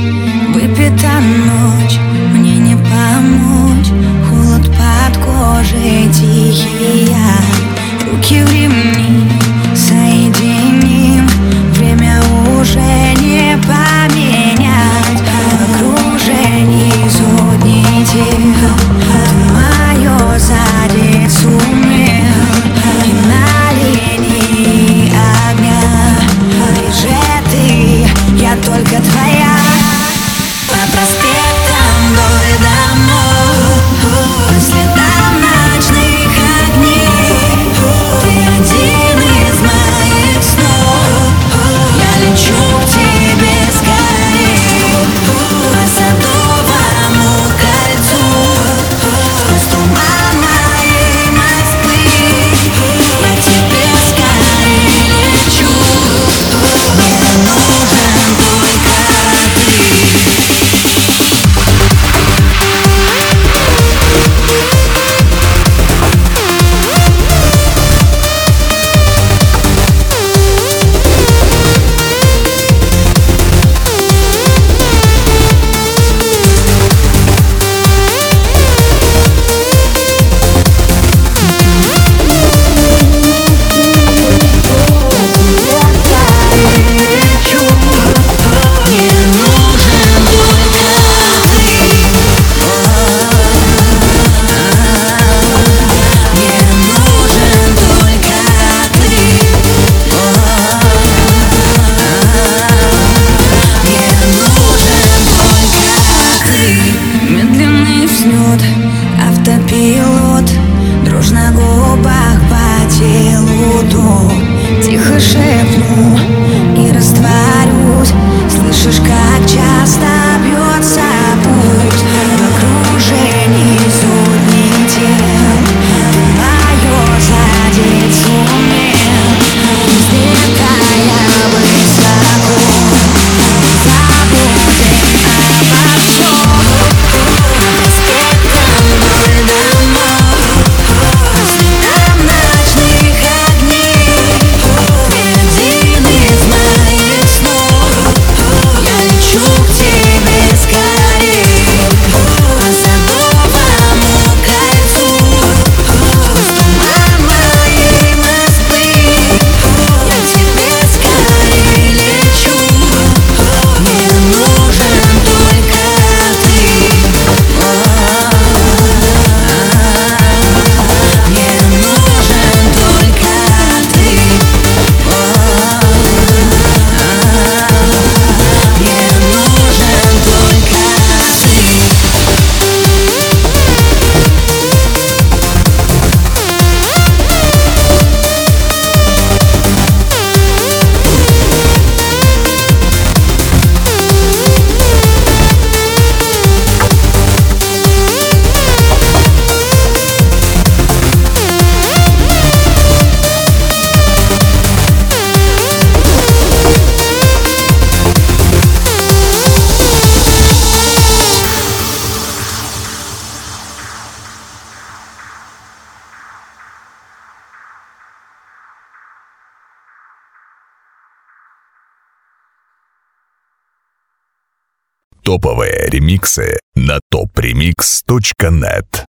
Выпита ночь, мне не помочь. Холод под кожей тихий яд. Руки в ремни соединим. Время уже не поменять. В окружении сотни тел ты мое задеть сумел. И на линии огня ближе ты, я только твоя. По проспектам вдоль домов, по следам ночных огней. Ты один из моих снов. Я лечу к тебе скорей. По Садовому кольцу, сквозь туман моей Москвы. Я к тебе скорей лечу. Мне нужен только ты. Медленный взлет, автопилот, дрожь на губах по телу то. Тихо шепну и растворюсь. Слышишь, как часто бьется пульс. В окружении сотни тел ты мое задеть сумел. Взлетая высоко, забудем обо всем. Топовые ремиксы на topremix.net.